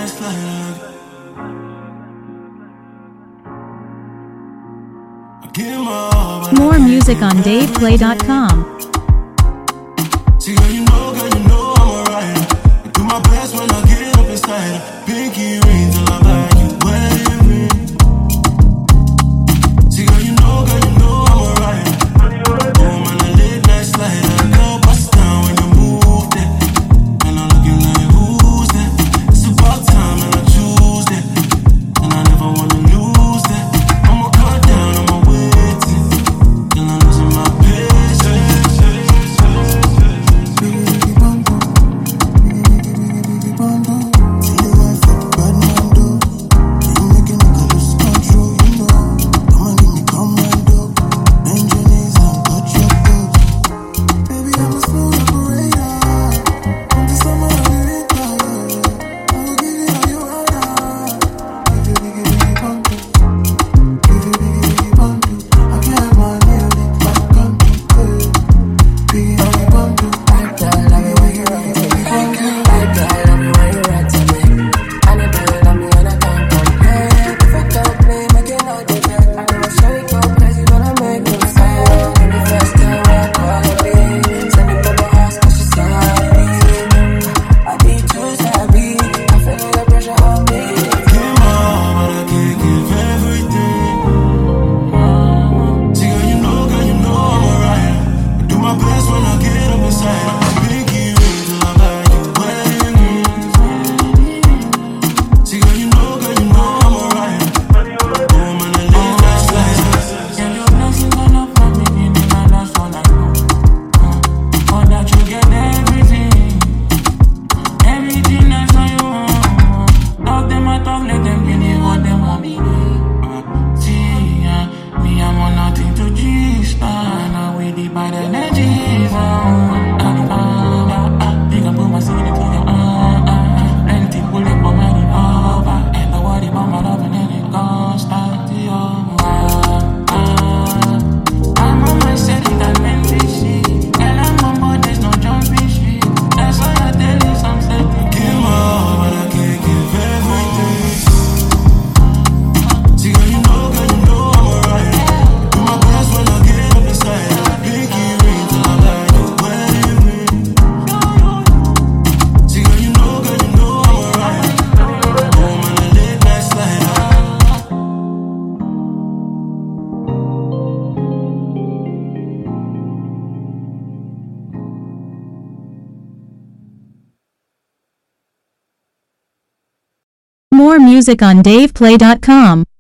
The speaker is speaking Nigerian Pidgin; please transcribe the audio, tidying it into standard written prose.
More music on DavePlay.com. See, girl, you know I'm alright. I do my best when I get up inside. Pinky rings till I buy you wedding ring. See, girl, you know I'm alright. Home on a late night slide. I go bust down when you move there. And I'm looking like, who's that? It's about time and I choose that. And I never wanna lose that. I'ma cut down on my waiting. And I'm losing my patience. More music on DavePlay.com.